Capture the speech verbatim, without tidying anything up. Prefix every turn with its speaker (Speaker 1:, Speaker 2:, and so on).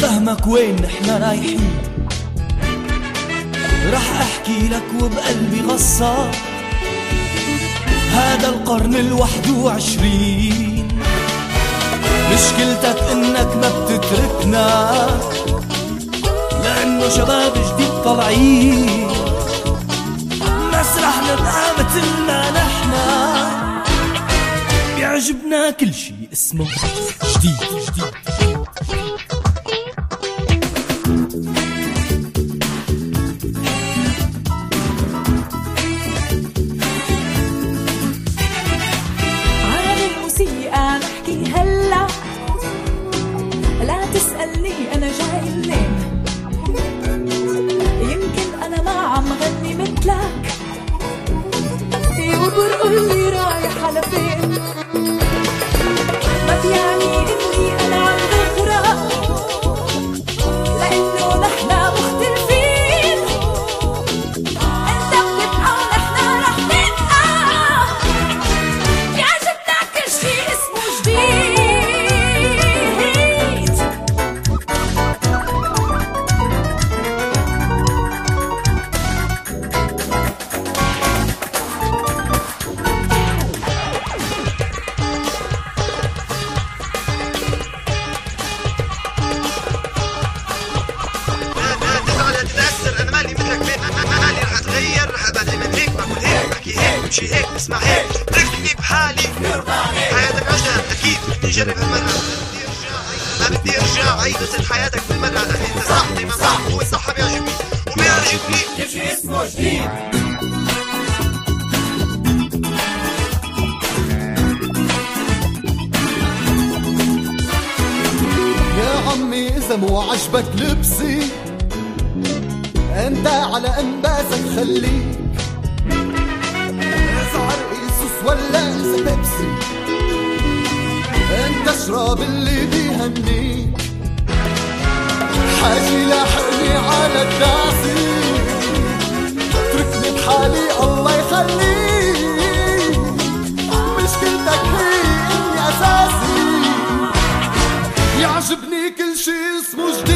Speaker 1: فهمك وين نحنا رايحين، رح احكي لك وبقلبي غصة هذا القرن الواحد وعشرين. مشكلتك انك ما بتتركنا لانه شباب جديد طالعين، بس رح نبقى مثل ما نحنا، بيعجبنا كل شي اسمه جديد جديد.
Speaker 2: عن الموسيقى نحكي هلا، لا تسألني أنا جاي منين، يمكن أنا ما عم غني مثلك وبرقلي رايح على فين، ما بيعني إني أنا عم بغرق لأنه نحنا مختلفين، أنت بتبقى ونحنا رح نبقى، بيعجبنا كل شي اسمه جديد.
Speaker 3: شي هيك نسمع هيك تركني بحالي حياتك عشان اكيد بدي اجرب هالمرة، ما بدي ارجع عيد مثل حياتك بالمرة، انت صح دايما صح والصح بيعجبني وبيعجبني كل شي اسمه جديد.
Speaker 4: يا عمي اذا مو عجبك لبسي انت على انبازك خليك، ولا إذا بيبسي انت اشرب اللي بيهنيك، حاجي لاحقني على الداسي اتركني بحالي الله يخليك، مشكلتك هي اني اساسي، يعجبني كل شي اسمه جديد.